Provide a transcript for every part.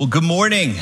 Well, good morning.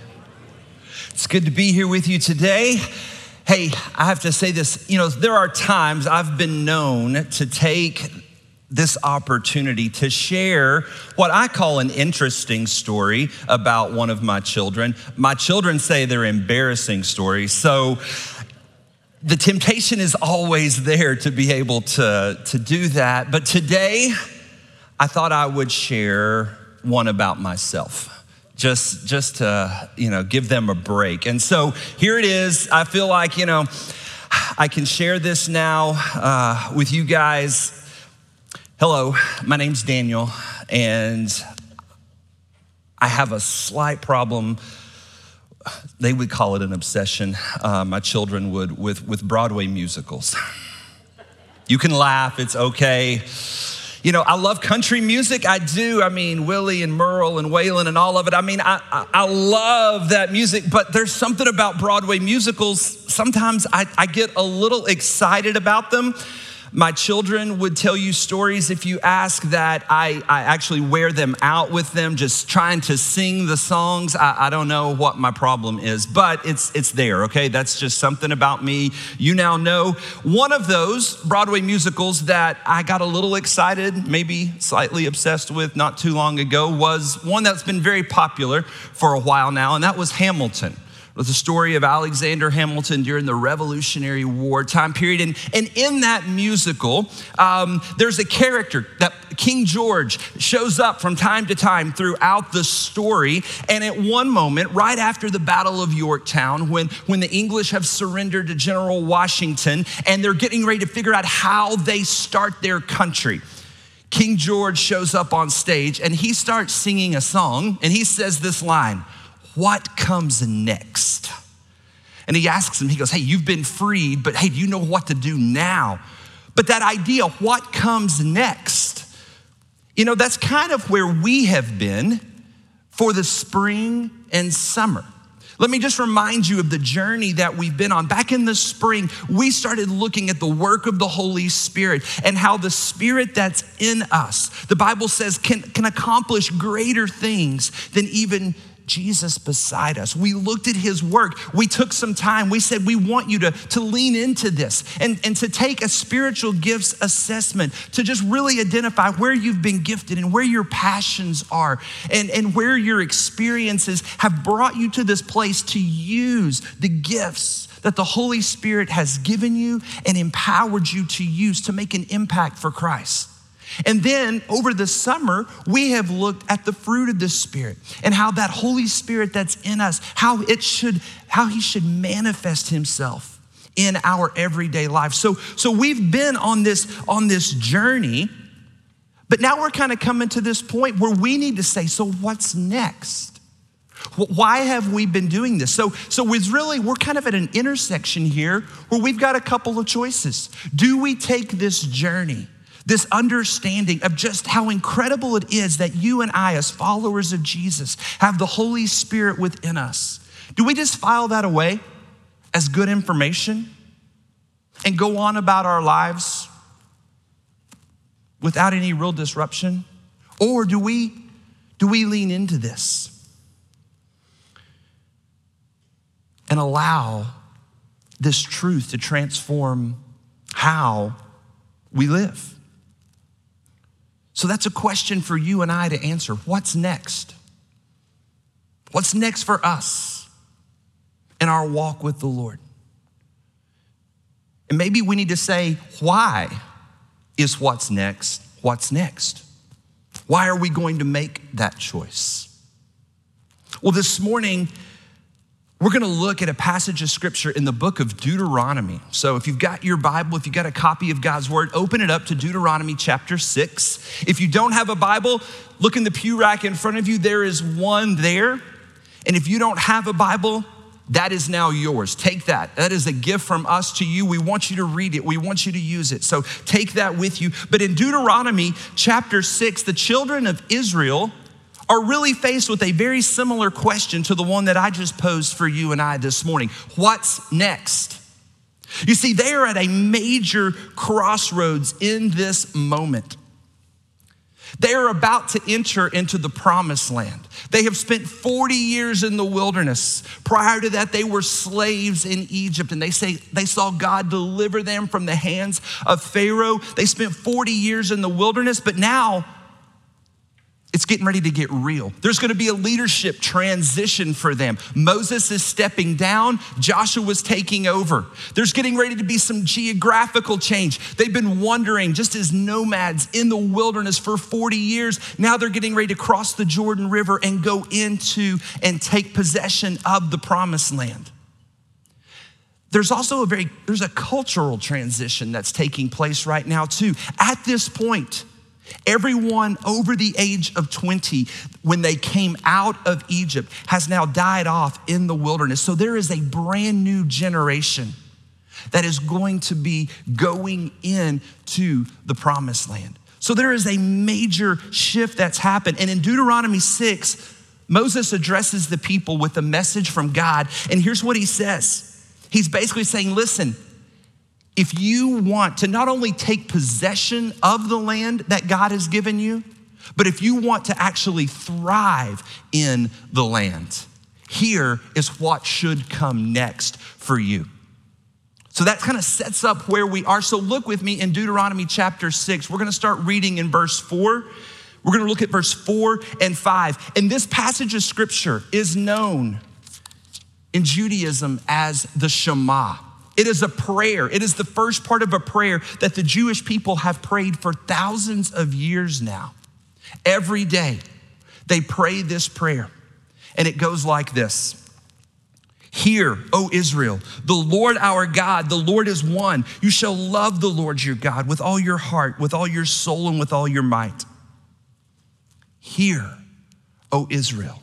It's good to be here with you today. Hey, I have to say this, there are times I've been known to take this opportunity to share what I call an interesting story about one of my children. My children say they're embarrassing stories, so the temptation is always there to be able to do that. But today, I thought I would share one about myself. Just to, give them a break. And so here it is. I feel like, I can share this now with you guys. Hello, my name's Daniel, and I have a slight problem. They would call it an obsession, my children would, with Broadway musicals. You can laugh, it's okay. I love country music, I do. Willie and Merle and Waylon and all of it. I love that music, but there's something about Broadway musicals. Sometimes I get a little excited about them. My children would tell you stories if you ask that I actually wear them out with them, just trying to sing the songs. I don't know what my problem is, but it's there, okay? That's just something about me. You now know. One of those Broadway musicals that I got a little excited, maybe slightly obsessed with not too long ago was one that's been very popular for a while now, and that was Hamilton. It was the story of Alexander Hamilton during the Revolutionary War time period. And in that musical, there's a character that King George shows up from time to time throughout the story. And at one moment, right after the Battle of Yorktown, when the English have surrendered to General Washington and they're getting ready to figure out how they start their country, King George shows up on stage and he starts singing a song and he says this line, "What comes next?" And he asks him, he goes, "Hey, you've been freed, but hey, do you know what to do now?" But that idea, what comes next? That's kind of where we have been for the spring and summer. Let me just remind you of the journey that we've been on. Back in the spring, we started looking at the work of the Holy Spirit and how the Spirit that's in us, the Bible says, can accomplish greater things than even Jesus beside us. We looked at his work. We took some time. We said, we want you to lean into this and to take a spiritual gifts assessment to just really identify where you've been gifted and where your passions are and where your experiences have brought you to this place to use the gifts that the Holy Spirit has given you and empowered you to use to make an impact for Christ. And then over the summer, we have looked at the fruit of the Spirit and how that Holy Spirit that's in us, how he should manifest himself in our everyday life. So we've been on this journey, but now we're kind of coming to this point where we need to say, so what's next? Why have we been doing this? So we're kind of at an intersection here where we've got a couple of choices. Do we take this journey, this understanding of just how incredible it is that you and I, as followers of Jesus, have the Holy Spirit within us? Do we just file that away as good information and go on about our lives without any real disruption? Or do we lean into this and allow this truth to transform how we live? So that's a question for you and I to answer. What's next? What's next for us in our walk with the Lord? And maybe we need to say, why is what's next? What's next? Why are we going to make that choice? Well, this morning, we're gonna look at a passage of scripture in the book of Deuteronomy. So if you've got your Bible, if you've got a copy of God's word, open it up to Deuteronomy chapter 6. If you don't have a Bible, look in the pew rack in front of you, there is one there. And if you don't have a Bible, that is now yours. Take that. That is a gift from us to you. We want you to read it. We want you to use it. So take that with you. But in Deuteronomy chapter 6, the children of Israel are really faced with a very similar question to the one that I just posed for you and I this morning. What's next? You see, they are at a major crossroads in this moment. They are about to enter into the promised land. They have spent 40 years in the wilderness. Prior to that, they were slaves in Egypt, and they saw God deliver them from the hands of Pharaoh. They spent 40 years in the wilderness, but now it's getting ready to get real. There's gonna be a leadership transition for them. Moses is stepping down, Joshua's taking over. There's getting ready to be some geographical change. They've been wandering just as nomads in the wilderness for 40 years. Now they're getting ready to cross the Jordan River and go into and take possession of the promised land. There's also there's a cultural transition that's taking place right now too. At this point, everyone over the age of 20, when they came out of Egypt, has now died off in the wilderness. So there is a brand new generation that is going to be going into the promised land. So there is a major shift that's happened. And in Deuteronomy 6, Moses addresses the people with a message from God. And here's what he says. He's basically saying, listen, if you want to not only take possession of the land that God has given you, but if you want to actually thrive in the land, here is what should come next for you. So that kind of sets up where we are. So look with me in Deuteronomy chapter 6. We're gonna start reading in verse 4. We're gonna look at verse 4 and 5. And this passage of scripture is known in Judaism as the Shema. It is a prayer. It is the first part of a prayer that the Jewish people have prayed for thousands of years now. Every day, they pray this prayer, and it goes like this. Hear, O Israel, the Lord our God, the Lord is one. You shall love the Lord your God with all your heart, with all your soul, and with all your might. Hear, O Israel.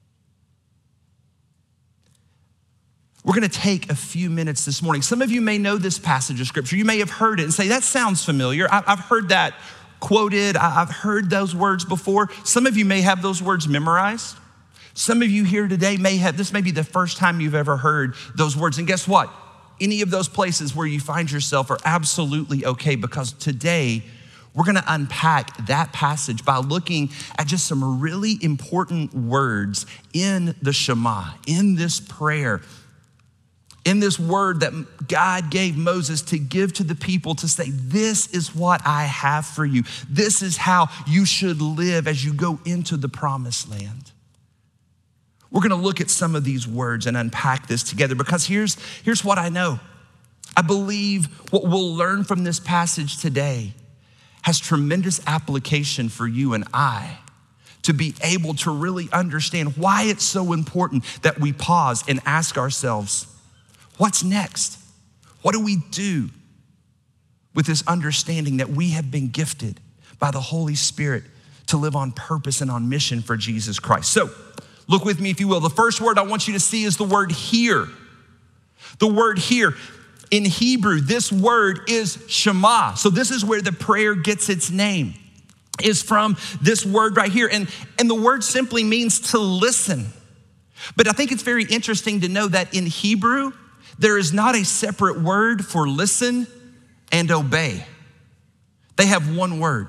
We're gonna take a few minutes this morning. Some of you may know this passage of scripture. You may have heard it and say, that sounds familiar. I've heard that quoted. I've heard those words before. Some of you may have those words memorized. Some of you here today this may be the first time you've ever heard those words. And guess what? Any of those places where you find yourself are absolutely okay, because today we're gonna unpack that passage by looking at just some really important words in the Shema, in this prayer, in this word that God gave Moses to give to the people to say, this is what I have for you. This is how you should live as you go into the promised land. We're gonna look at some of these words and unpack this together, because here's what I know. I believe what we'll learn from this passage today has tremendous application for you and I to be able to really understand why it's so important that we pause and ask ourselves, what's next? What do we do with this understanding that we have been gifted by the Holy Spirit to live on purpose and on mission for Jesus Christ? So look with me, if you will. The first word I want you to see is the word hear. The word hear. In Hebrew, this word is Shema. So this is where the prayer gets its name, is from this word right here. And the word simply means to listen. But I think it's very interesting to know that in Hebrew, there is not a separate word for listen and obey. They have one word.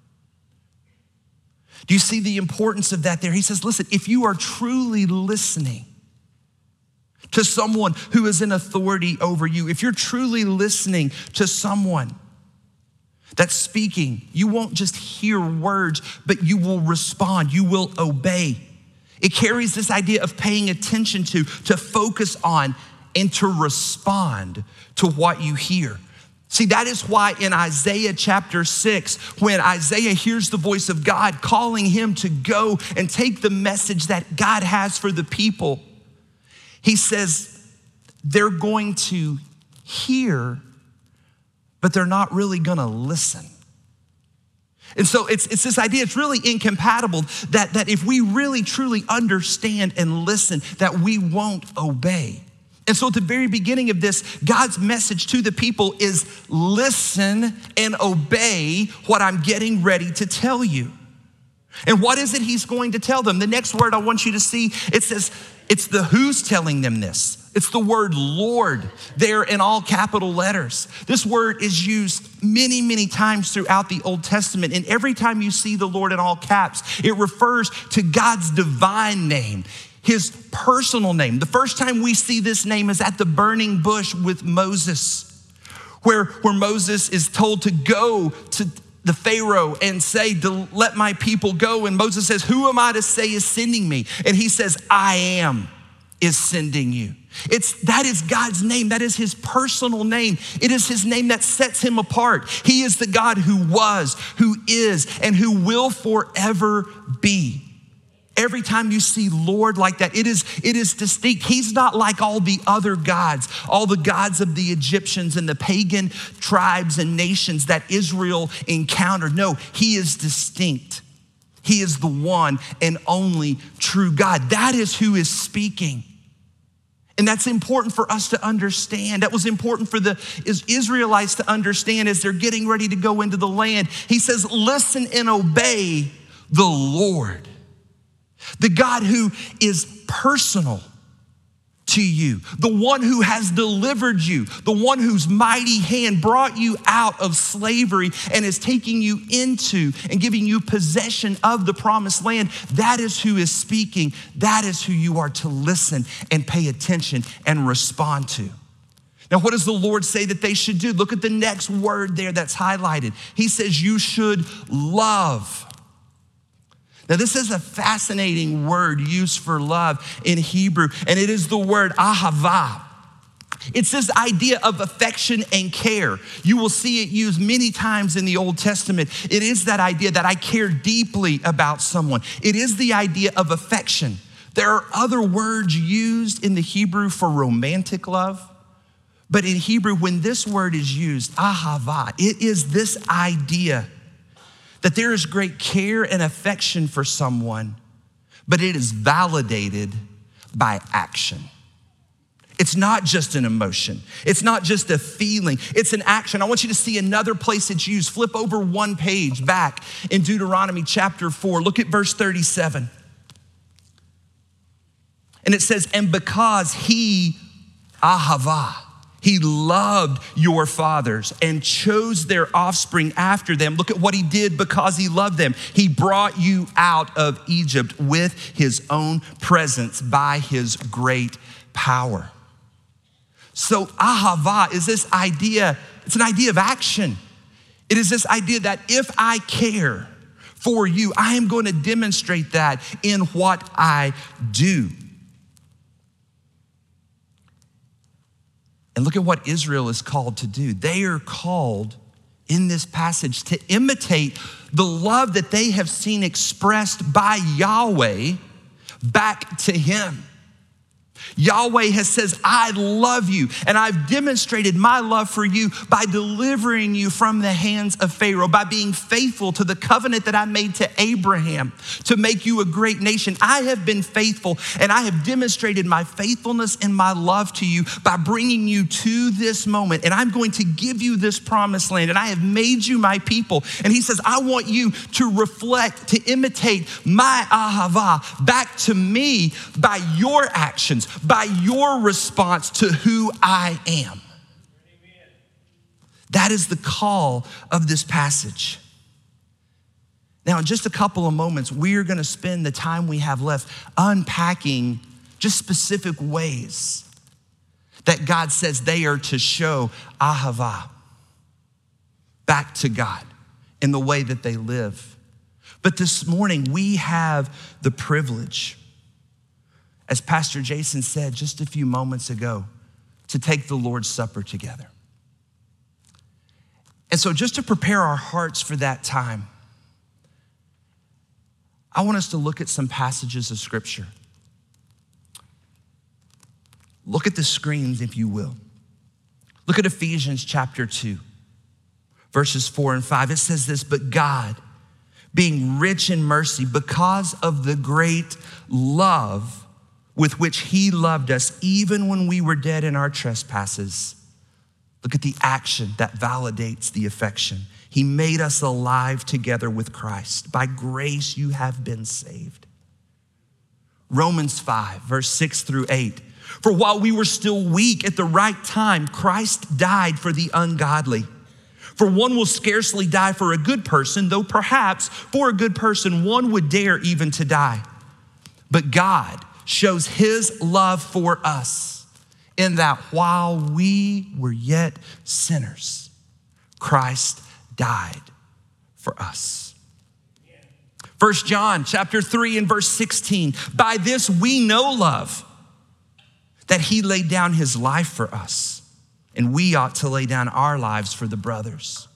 Do you see the importance of that there? He says, listen, if you are truly listening to someone who is in authority over you, if you're truly listening to someone that's speaking, you won't just hear words, but you will respond, you will obey. It carries this idea of paying attention to focus on, and to respond to what you hear. See, that is why in Isaiah chapter 6, when Isaiah hears the voice of God calling him to go and take the message that God has for the people, he says they're going to hear, but they're not really gonna listen. And so it's this idea, it's really incompatible that if we really truly understand and listen, that we won't obey. And so at the very beginning of this, God's message to the people is listen and obey what I'm getting ready to tell you. And what is it he's going to tell them? The next word I want you to see, it says, it's the who's telling them this. It's the word Lord there in all capital letters. This word is used many, many times throughout the Old Testament. And every time you see the Lord in all caps, it refers to God's divine name, his personal name. The first time we see this name is at the burning bush with Moses, where Moses is told to go to the Pharaoh and say, to let my people go. And Moses says, who am I to say is sending me? And he says, I am is sending you. That is God's name. That is his personal name. It is his name that sets him apart. He is the God who was, who is, and who will forever be. Every time you see Lord like that, it is distinct. He's not like all the other gods, all the gods of the Egyptians and the pagan tribes and nations that Israel encountered. No, he is distinct. He is the one and only true God. That is who is speaking. And that's important for us to understand. That was important for the Israelites to understand as they're getting ready to go into the land. He says, listen and obey the Lord, the God who is personal to you, the one who has delivered you, the one whose mighty hand brought you out of slavery and is taking you into and giving you possession of the promised land. That is who is speaking. That is who you are to listen and pay attention and respond to. Now, what does the Lord say that they should do? Look at the next word there that's highlighted. He says you should love. Now, this is a fascinating word used for love in Hebrew, and it is the word ahava. It's this idea of affection and care. You will see it used many times in the Old Testament. It is that idea that I care deeply about someone. It is the idea of affection. There are other words used in the Hebrew for romantic love, but in Hebrew, when this word is used, ahava, it is this idea that there is great care and affection for someone, but it is validated by action. It's not just an emotion. It's not just a feeling. It's an action. I want you to see another place it's used. Flip over one page back in Deuteronomy chapter 4. Look at verse 37. And it says, and because he, ahava, he loved your fathers and chose their offspring after them. Look at what he did because he loved them. He brought you out of Egypt with his own presence by his great power. So ahava is this idea, it's an idea of action. It is this idea that if I care for you, I am going to demonstrate that in what I do. And look at what Israel is called to do. They are called in this passage to imitate the love that they have seen expressed by Yahweh back to him. Yahweh has says, I love you, and I've demonstrated my love for you by delivering you from the hands of Pharaoh, by being faithful to the covenant that I made to Abraham to make you a great nation. I have been faithful, and I have demonstrated my faithfulness and my love to you by bringing you to this moment, and I'm going to give you this promised land, and I have made you my people. And he says, I want you to reflect, to imitate my ahava back to me by your actions, by your response to who I am. Amen. That is the call of this passage. Now, in just a couple of moments, we are going to spend the time we have left unpacking just specific ways that God says they are to show ahava back to God in the way that they live. But this morning, we have the privilege, as Pastor Jason said just a few moments ago, to take the Lord's Supper together. And so just to prepare our hearts for that time, I want us to look at some passages of Scripture. Look at the screens, if you will. Look at Ephesians chapter 2, verses 4 and 5. It says this, but God, being rich in mercy, because of the great love with which he loved us, even when we were dead in our trespasses. Look at the action that validates the affection. He made us alive together with Christ. By grace you have been saved. Romans 5, verse 6 through 8. For while we were still weak, at the right time, Christ died for the ungodly. For one will scarcely die for a good person, though perhaps for a good person one would dare even to die. But God shows his love for us in that while we were yet sinners, Christ died for us. 1 John chapter 3 and verse 16, by this we know love, that he laid down his life for us, and we ought to lay down our lives for the brothers.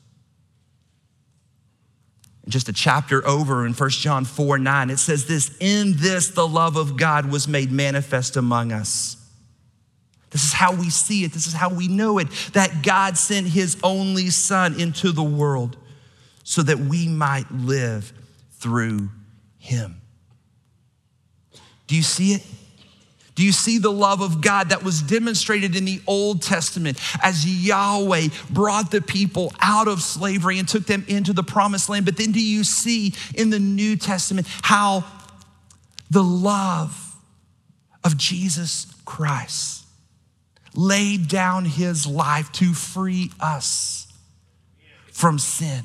Just a chapter over in 1 John 4:9, it says this, in this the love of God was made manifest among us. This is how we see it. This is how we know it, that God sent his only son into the world so that we might live through him. Do you see it? Do you see the love of God that was demonstrated in the Old Testament as Yahweh brought the people out of slavery and took them into the promised land? But then do you see in the New Testament how the love of Jesus Christ laid down his life to free us from sin?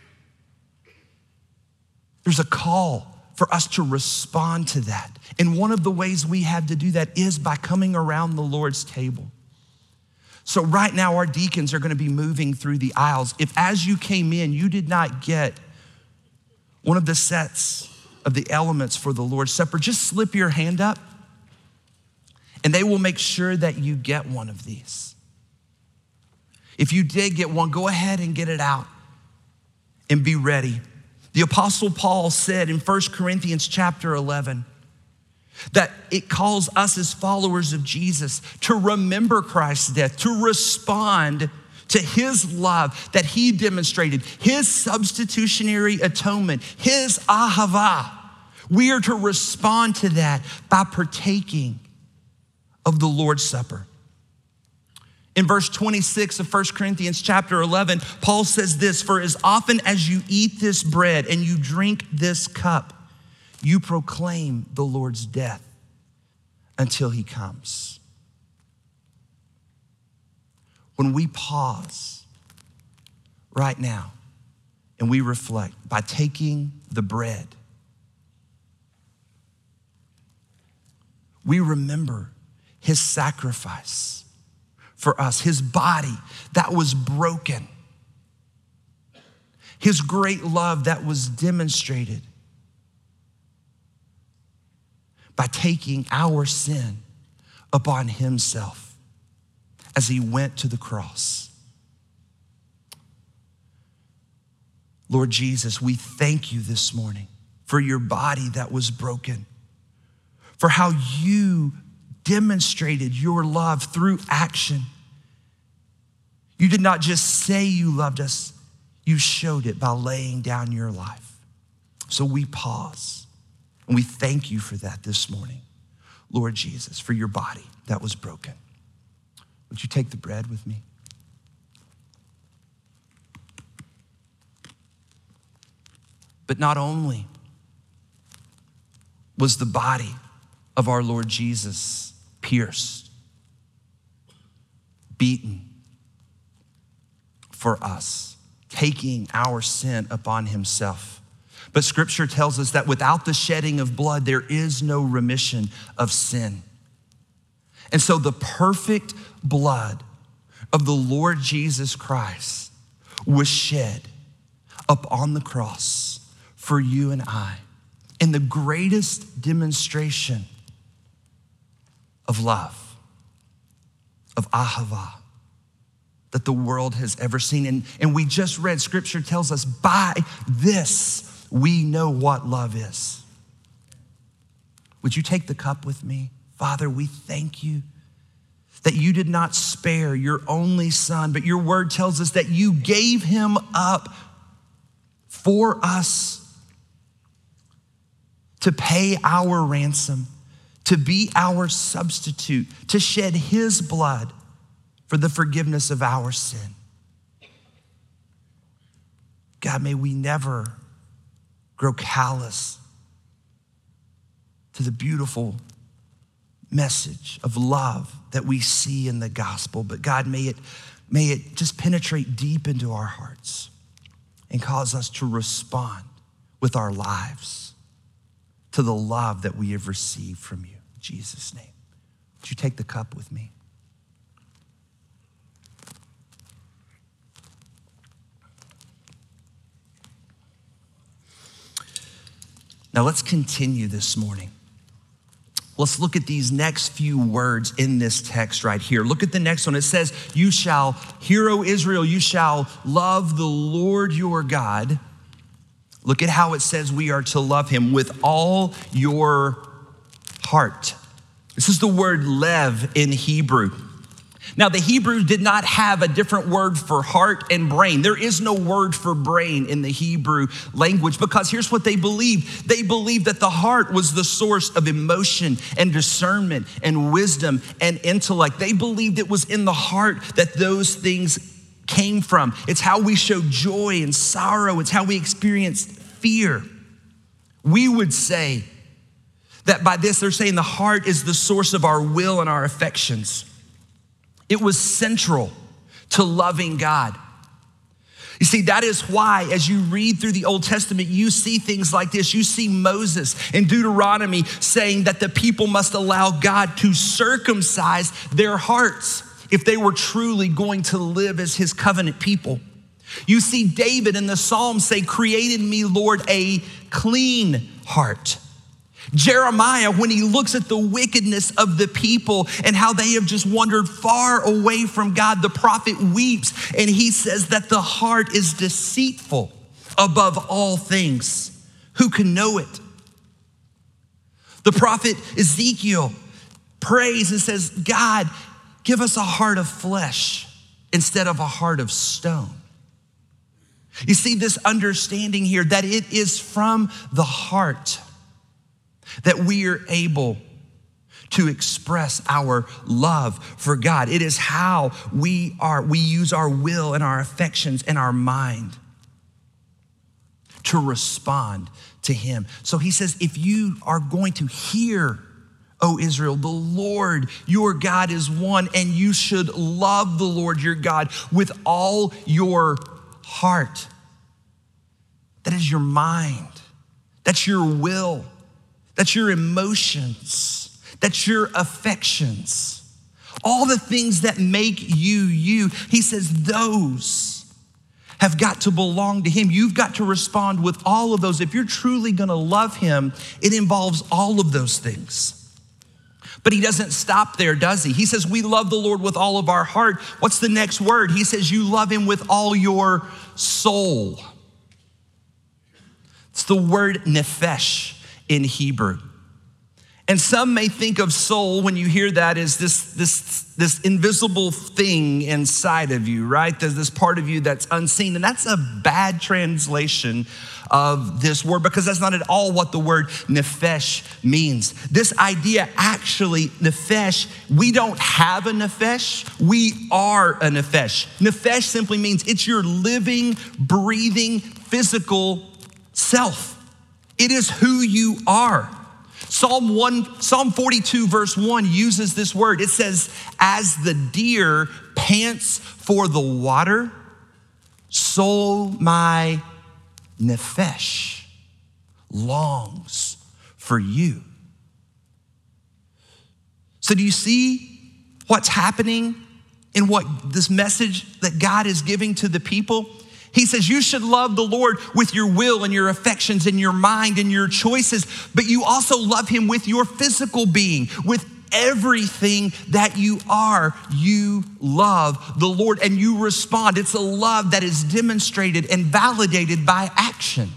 There's a call for us to respond to that. And one of the ways we have to do that is by coming around the Lord's table. So right now, our deacons are gonna be moving through the aisles. If as you came in, you did not get one of the sets of the elements for the Lord's Supper, just slip your hand up and they will make sure that you get one of these. If you did get one, go ahead and get it out and be ready. The Apostle Paul said in 1 Corinthians chapter 11, that it calls us as followers of Jesus to remember Christ's death, to respond to his love that he demonstrated, his substitutionary atonement, his ahava. We are to respond to that by partaking of the Lord's Supper. In verse 26 of 1 Corinthians chapter 11, Paul says this, for as often as you eat this bread and you drink this cup, you proclaim the Lord's death until he comes. When we pause right now and we reflect by taking the bread, we remember his sacrifice for us, his body that was broken, his great love that was demonstrated by taking our sin upon himself as he went to the cross. Lord Jesus, we thank you this morning for your body that was broken, for how you demonstrated your love through action. You did not just say you loved us, you showed it by laying down your life. So we pause. And we thank you for that this morning, Lord Jesus, for your body that was broken. Would you take the bread with me? But not only was the body of our Lord Jesus pierced, beaten for us, taking our sin upon himself, but scripture tells us that without the shedding of blood, there is no remission of sin. And so the perfect blood of the Lord Jesus Christ was shed up on the cross for you and I in the greatest demonstration of love, of ahava, that the world has ever seen. And we just read, scripture tells us, by this we know what love is. Would you take the cup with me? Father, we thank you that you did not spare your only son, but your word tells us that you gave him up for us to pay our ransom, to be our substitute, to shed his blood for the forgiveness of our sin. God, may we never grow callous to the beautiful message of love that we see in the gospel. But God, may it just penetrate deep into our hearts and cause us to respond with our lives to the love that we have received from you. In Jesus' name. Would you take the cup with me? Now let's continue this morning. Let's look at these next few words in this text right here. Look at the next one. It says, you shall, hear, O Israel, you shall love the Lord your God. Look at how it says we are to love him with all your heart. This is the word lev in Hebrew. Now, the Hebrews did not have a different word for heart and brain. There is no word for brain in the Hebrew language because here's what they believed. They believed that the heart was the source of emotion and discernment and wisdom and intellect. They believed it was in the heart that those things came from. It's how we show joy and sorrow. It's how we experience fear. We would say that by this, they're saying the heart is the source of our will and our affections. It was central to loving God. You see, that is why as you read through the Old Testament, you see things like this. You see Moses in Deuteronomy saying that the people must allow God to circumcise their hearts if they were truly going to live as his covenant people. You see David in the Psalms say, create in me, Lord, a clean heart. Jeremiah, when he looks at the wickedness of the people and how they have just wandered far away from God, the prophet weeps and he says that the heart is deceitful above all things. Who can know it? The prophet Ezekiel prays and says, God, give us a heart of flesh instead of a heart of stone. You see this understanding here that it is from the heart that we are able to express our love for God. It is how we use our will and our affections and our mind to respond to him. So he says, if you are going to hear, O Israel, the Lord your God is one, and you should love the Lord your God with all your heart. That is your mind. That's your will. That's your emotions. That's your affections. All the things that make you, you. He says those have got to belong to him. You've got to respond with all of those. If you're truly gonna love him, it involves all of those things. But he doesn't stop there, does he? He says we love the Lord with all of our heart. What's the next word? He says you love him with all your soul. It's the word nephesh in Hebrew. And some may think of soul when you hear that as this invisible thing inside of you, right? There's this part of you that's unseen. And that's a bad translation of this word because that's not at all what the word nephesh means. This idea actually, nephesh, we don't have a nephesh, we are a nephesh. Nephesh simply means it's your living, breathing, physical self. It is who you are. Psalm 42 verse 1 uses this word. It says, as the deer pants for the water, so my nephesh longs for you. So do you see what's happening in what this message that God is giving to the people? He says you should love the Lord with your will and your affections and your mind and your choices, but you also love him with your physical being, with everything that you are. You love the Lord and you respond. It's a love that is demonstrated and validated by action.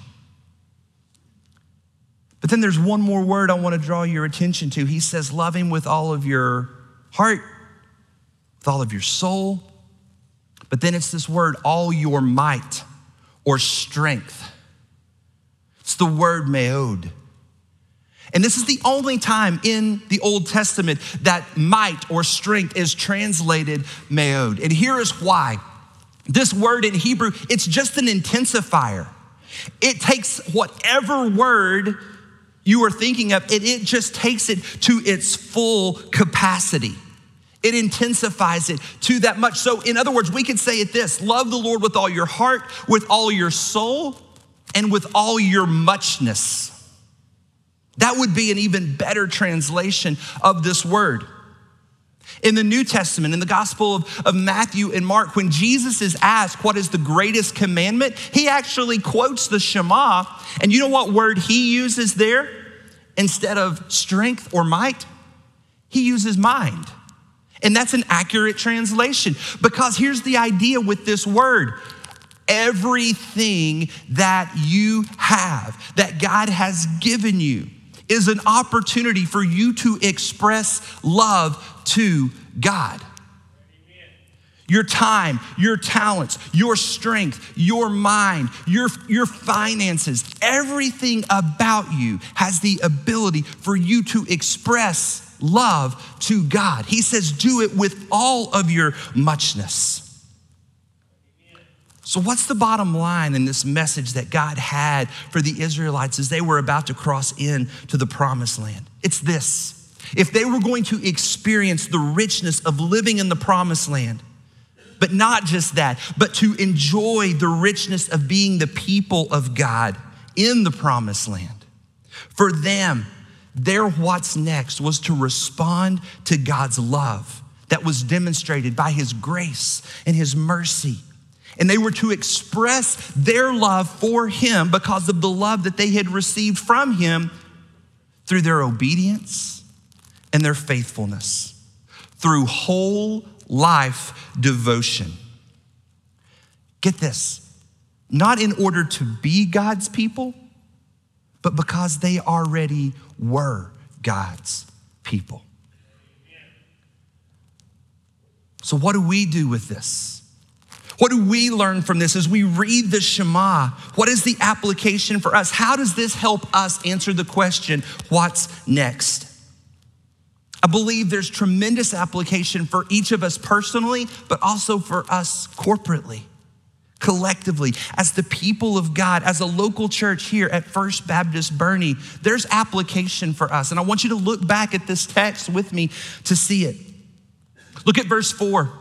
But then there's one more word I want to draw your attention to. He says love him with all of your heart, with all of your soul. But then it's this word, all your might or strength. It's the word meod. And this is the only time in the Old Testament that might or strength is translated meod. And here is why. This word in Hebrew, it's just an intensifier. It takes whatever word you are thinking of, it just takes it to its full capacity. It intensifies it to that much. So in other words, we could say it this: love the Lord with all your heart, with all your soul, and with all your muchness. That would be an even better translation of this word. In the New Testament, in the Gospel of Matthew and Mark, when Jesus is asked what is the greatest commandment, he actually quotes the Shema. And you know what word he uses there? Instead of strength or might, he uses mind. And that's an accurate translation, because here's the idea with this word: everything that you have, that God has given you, is an opportunity for you to express love to God. Your time, your talents, your strength, your mind, your finances, everything about you has the ability for you to express love to God. He says, do it with all of your muchness. So what's the bottom line in this message that God had for the Israelites as they were about to cross into the promised land? It's this: if they were going to experience the richness of living in the promised land, but not just that, but to enjoy the richness of being the people of God in the promised land, for them, their what's next was to respond to God's love that was demonstrated by his grace and his mercy. And they were to express their love for him because of the love that they had received from him through their obedience and their faithfulness, through whole life devotion. Get this: not in order to be God's people, but because they already were God's people. So what do we do with this? What do we learn from this as we read the Shema? What is the application for us? How does this help us answer the question, what's next? I believe there's tremendous application for each of us personally, but also for us corporately, collectively, as the people of God, as a local church here at First Baptist Boerne. There's application for us. And I want you to look back at this text with me to see it. Look at verse 4.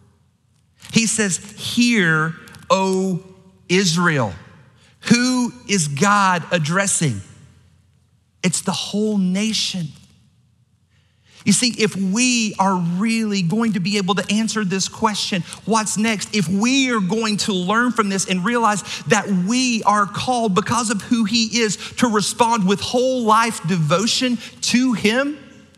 He says, "Hear, O Israel." Who is God addressing? It's the whole nation. You see, if we are really going to be able to answer this question, what's next? If we are going to learn from this and realize that we are called, because of who he is, to respond with whole life devotion to him,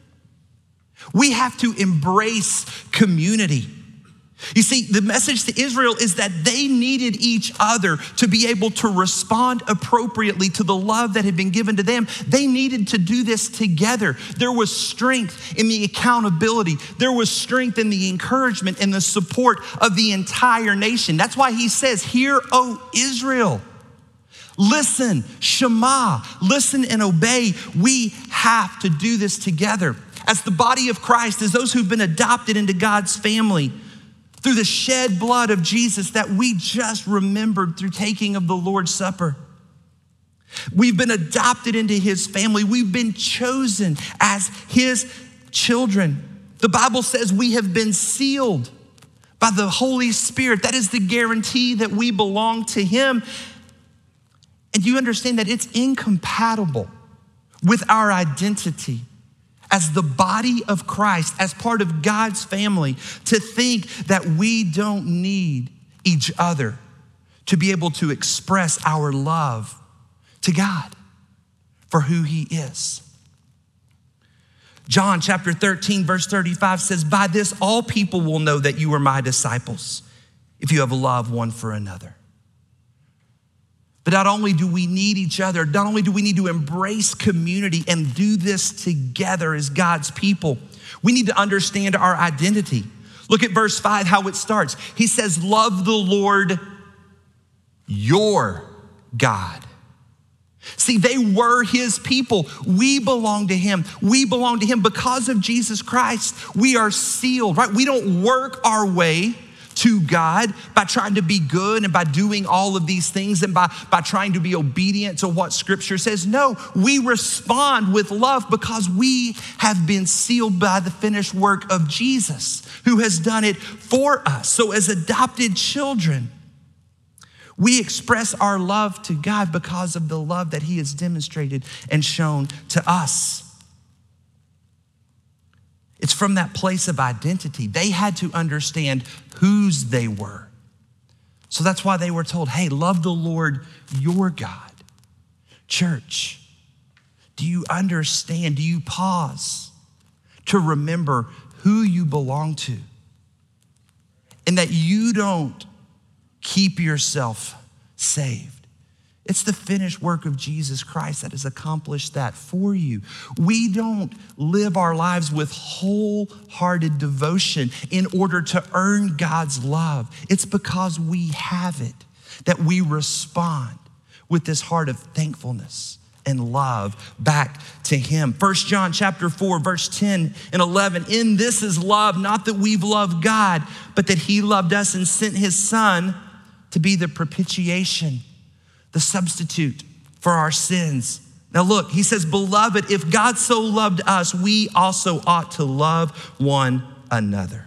we have to embrace community. You see, the message to Israel is that they needed each other to be able to respond appropriately to the love that had been given to them. They needed to do this together. There was strength in the accountability. There was strength in the encouragement and the support of the entire nation. That's why he says, "Hear, O Israel." Listen, Shema, listen and obey. We have to do this together. As the body of Christ, as those who've been adopted into God's family, through the shed blood of Jesus that we just remembered through taking of the Lord's Supper. We've been adopted into his family. We've been chosen as his children. The Bible says we have been sealed by the Holy Spirit. That is the guarantee that we belong to him. And you understand that it's incompatible with our identity as the body of Christ, as part of God's family, to think that we don't need each other to be able to express our love to God for who he is. John chapter 13, verse 35 says, "By this all people will know that you are my disciples, if you have love one for another." But not only do we need each other, not only do we need to embrace community and do this together as God's people, we need to understand our identity. Look at verse 5, how it starts. He says, "Love the Lord your God." See, they were his people. We belong to him. We belong to him because of Jesus Christ. We are sealed, right? We don't work our way to God by trying to be good and by doing all of these things and by trying to be obedient to what Scripture says. No, we respond with love because we have been sealed by the finished work of Jesus, who has done it for us. So as adopted children, we express our love to God because of the love that He has demonstrated and shown to us. It's from that place of identity. They had to understand whose they were. So that's why they were told, hey, love the Lord your God. Church, do you understand? Do you pause to remember who you belong to? And that you don't keep yourself saved. It's the finished work of Jesus Christ that has accomplished that for you. We don't live our lives with wholehearted devotion in order to earn God's love. It's because we have it that we respond with this heart of thankfulness and love back to Him. 1 John chapter 4, verse 10 and 11. In this is love, not that we've loved God, but that He loved us and sent His Son to be the propitiation, the substitute for our sins. Now look, he says, beloved, if God so loved us, we also ought to love one another.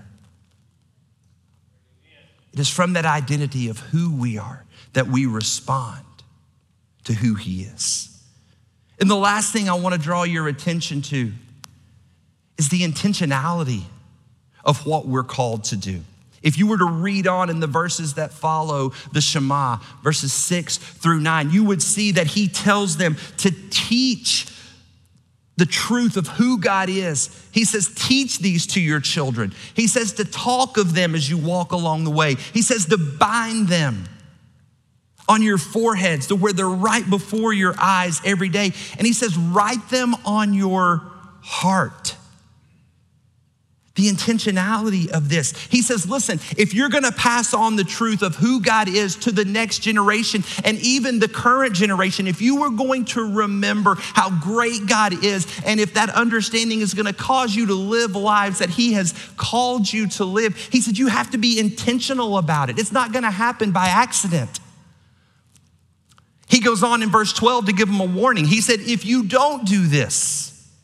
It is from that identity of who we are that we respond to who He is. And the last thing I want to draw your attention to is the intentionality of what we're called to do. If you were to read on in the verses that follow the Shema, verses 6 through 9, you would see that He tells them to teach the truth of who God is. He says, teach these to your children. He says to talk of them as you walk along the way. He says to bind them on your foreheads to where they're right before your eyes every day. And He says, write them on your heart. The intentionality of this. He says, listen, if you're gonna pass on the truth of who God is to the next generation and even the current generation, if you were going to remember how great God is, and if that understanding is gonna cause you to live lives that He has called you to live, He said you have to be intentional about it. It's not gonna happen by accident. He goes on in verse 12 to give them a warning. He said, if you don't do this,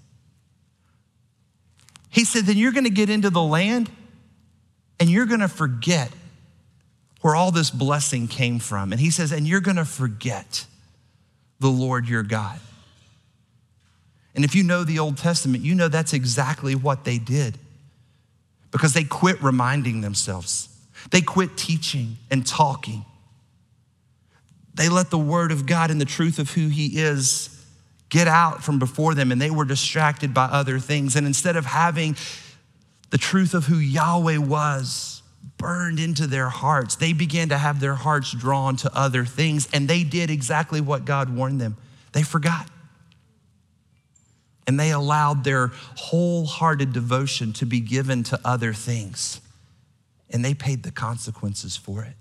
He said, then you're gonna get into the land and you're gonna forget where all this blessing came from. And He says, and you're gonna forget the Lord your God. And if you know the Old Testament, you know that's exactly what they did, because they quit reminding themselves. They quit teaching and talking. They let the word of God and the truth of who He is get out from before them, and they were distracted by other things. And instead of having the truth of who Yahweh was burned into their hearts, they began to have their hearts drawn to other things, and they did exactly what God warned them. They forgot. And they allowed their wholehearted devotion to be given to other things, and they paid the consequences for it.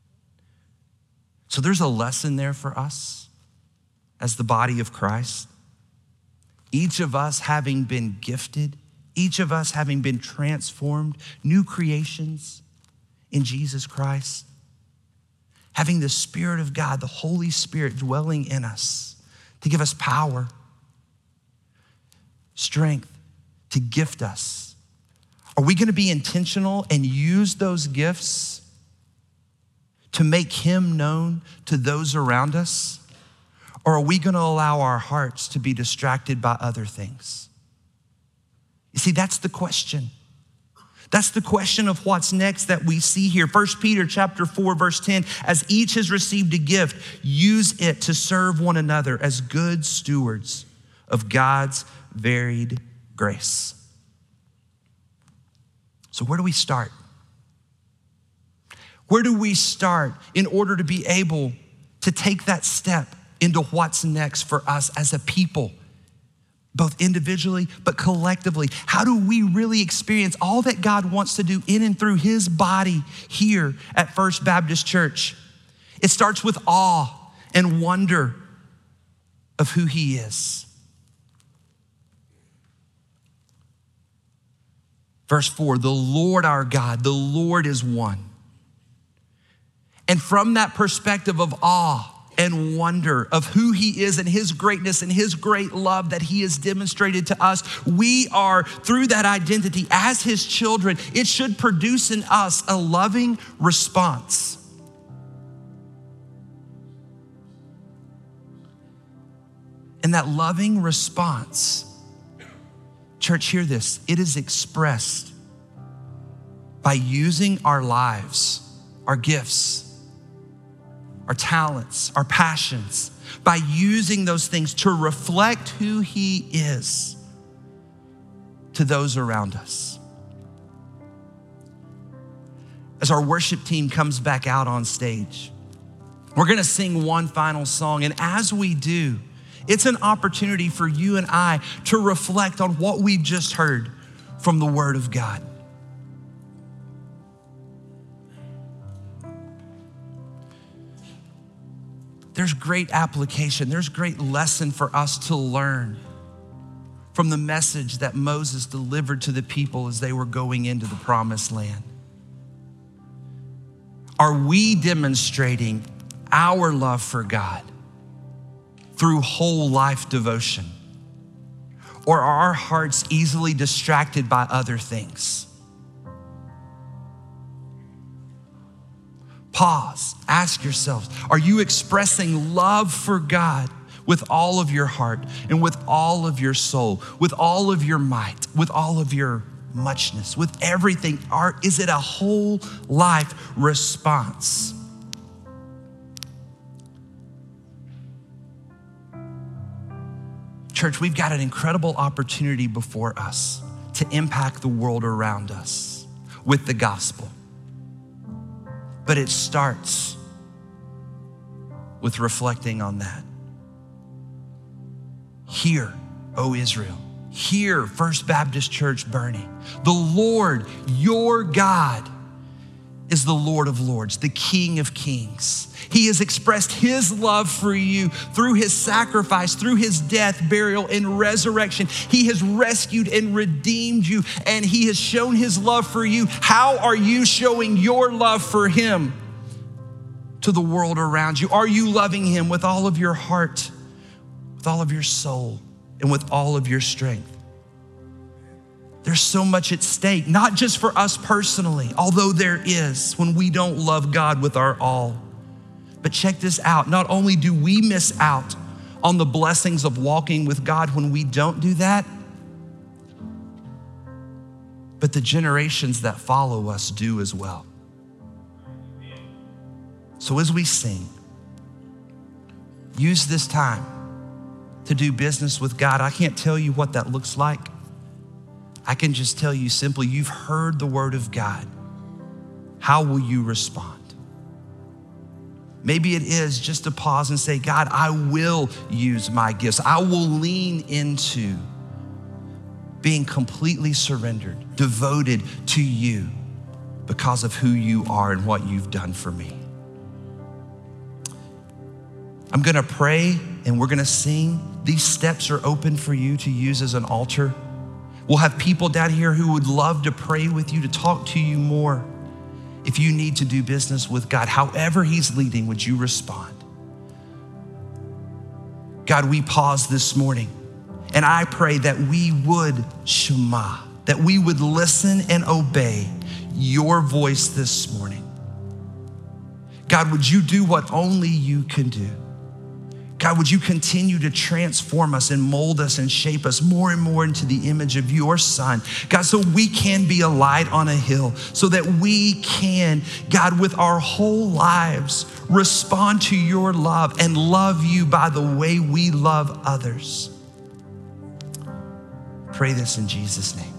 So there's a lesson there for us as the body of Christ. Each of us having been gifted, each of us having been transformed, new creations in Jesus Christ, having the Spirit of God, the Holy Spirit dwelling in us to give us power, strength, to gift us. Are we gonna be intentional and use those gifts to make Him known to those around us? Or are we gonna allow our hearts to be distracted by other things? You see, that's the question. That's the question of what's next that we see here. 1 Peter chapter 4, verse 10, as each has received a gift, use it to serve one another as good stewards of God's varied grace. So where do we start? Where do we start in order to be able to take that step into what's next for us as a people, both individually but collectively? How do we really experience all that God wants to do in and through His body here at First Baptist Church? It starts with awe and wonder of who He is. Verse 4, the Lord our God, the Lord is one. And from that perspective of awe and wonder of who he is and his greatness and his great love that he has demonstrated to us, we are, through that identity as his children, it should produce in us a loving response. And that loving response, church, hear this, it is expressed by using our lives, our gifts, our talents, our passions, by using those things to reflect who he is to those around us. As our worship team comes back out on stage, we're gonna sing one final song, and as we do, it's an opportunity for you and I to reflect on what we've just heard from the Word of God. There's great application, there's great lesson for us to learn from the message that Moses delivered to the people as they were going into the promised land. Are we demonstrating our love for God through whole life devotion? Or are our hearts easily distracted by other things? Pause, ask yourselves, are you expressing love for God with all of your heart and with all of your soul, with all of your might, with all of your muchness, with everything? Is it a whole life response? Church, we've got an incredible opportunity before us to impact the world around us with the gospel. But it starts with reflecting on that. Hear, O Israel. Hear, First Baptist Church, Bernie. The Lord, your God, is the Lord of Lords, the King of Kings. He has expressed his love for you through his sacrifice, through his death, burial, and resurrection. He has rescued and redeemed you, and he has shown his love for you. How are you showing your love for him to the world around you? Are you loving him with all of your heart, with all of your soul, and with all of your strength? There's so much at stake, not just for us personally, although there is when we don't love God with our all. But check this out. Not only do we miss out on the blessings of walking with God when we don't do that, but the generations that follow us do as well. So as we sing, use this time to do business with God. I can't tell you what that looks like. I can just tell you simply, you've heard the word of God. How will you respond? Maybe it is just to pause and say, God, I will use my gifts. I will lean into being completely surrendered, devoted to you because of who you are and what you've done for me. I'm gonna pray and we're gonna sing. These steps are open for you to use as an altar. We'll have people down here who would love to pray with you, to talk to you more. If you need to do business with God, however he's leading, would you respond? God, we pause this morning, and I pray that we would shema, that we would listen and obey your voice this morning. God, would you do what only you can do? God, would you continue to transform us and mold us and shape us more and more into the image of your Son? God, so we can be a light on a hill, so that we can, God, with our whole lives, respond to your love and love you by the way we love others. Pray this in Jesus' name.